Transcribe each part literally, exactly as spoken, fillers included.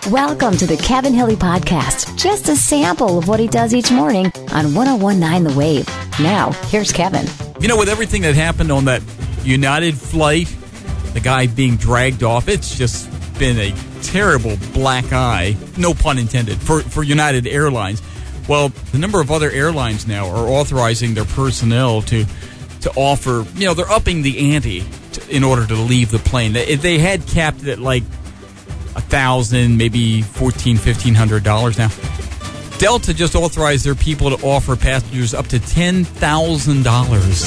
Welcome to the Kevin Hilly Podcast. Just a sample of what he does each morning on one oh one point nine The Wave. Now, here's Kevin. You know, with everything that happened on that United flight, the guy being dragged off, it's just been a terrible black eye, no pun intended, for, for United Airlines. Well, the number of other airlines now are authorizing their personnel to to offer, you know, they're upping the ante to, in order to leave the plane. They, they had capped it at like a thousand, maybe fourteen, fifteen hundred dollars now. Delta just authorized their people to offer passengers up to ten thousand dollars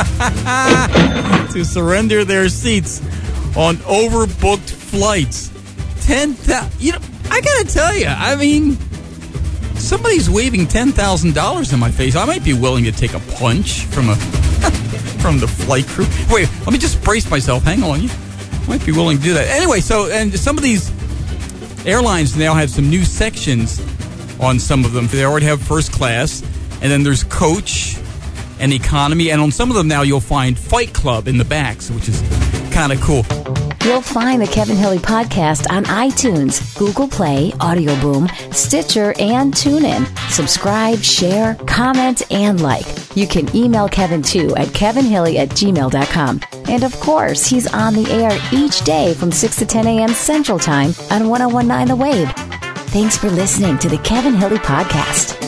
to surrender their seats on overbooked flights. Ten thousand. You know, I gotta tell you, I mean, somebody's waving ten thousand dollars in my face. I might be willing to take a punch from a from the flight crew. Wait, let me just brace myself. Hang on, you might be willing to do that. Anyway, so and some of these airlines now have some new sections on some of them. They already have first class, and then there's coach and economy, and on some of them now you'll find Fight Club in the backs, which is kind of cool. You'll find the Kevin Hilly Podcast on iTunes, Google Play, Audio Boom, Stitcher, and TuneIn. Subscribe, share, comment, and like. You can email Kevin, too, at kevinhilly at gmail dot com. And, of course, he's on the air each day from six to ten a.m. Central Time on one oh one point nine The Wave. Thanks for listening to the Kevin Hilly Podcast.